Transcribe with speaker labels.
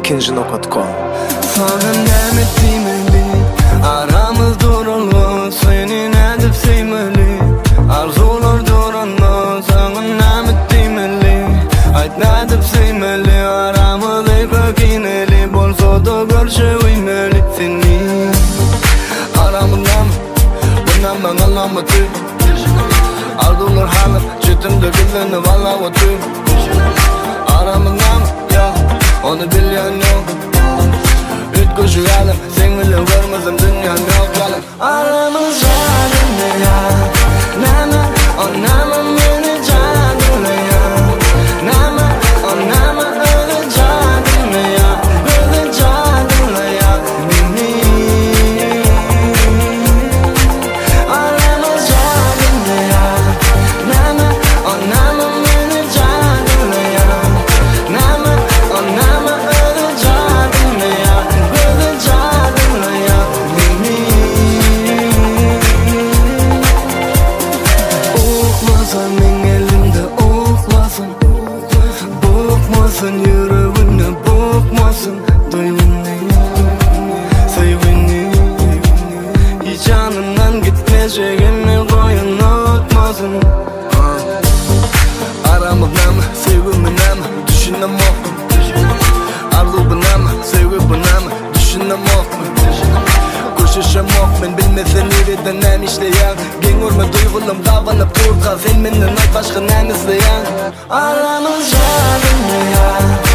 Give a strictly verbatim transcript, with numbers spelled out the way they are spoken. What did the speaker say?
Speaker 1: ikinci nokta com.
Speaker 2: Sana demet demeli, aramız durulur, seni edip sevmeli. Arzular duranma, sana demet demeli, ayt edip sevmeli. Aramız ipakineli, bolsa da görüşebilmeli. Seni aramızdan, bundan ben anlamadım. Arzular halim, çetimde gülünü valla otur. Aramızdan ya, onu bilen yok. Ütkoşu yalim, sen bile görmezim dünya yok yalim. Aramız canım ya, nama o nama beni canım ya, nama o nama öyle canım ya, öyle canım ya beni. Aramız canım ya, nama o nama beni canım ya, nama o nama öyle canım ya, öyle canım ya beni. Oklasın men elimde oklasın, bokmasın yüreğine bokmasın. Duy beni, sev beni, hiç yanından gitmeyeceğimi koyun unutmasın. Aramızdan mı, sevgimden mi, düşünem yok mu? Arzu'bından mı, sevgimden mi, düşünem yok mu? Koşuşam yok men bilmesen nereden nem işleyen. Gen urma duygulum kavanıp durka, sen menden ay başka nem izleyen. Aramız canım ya,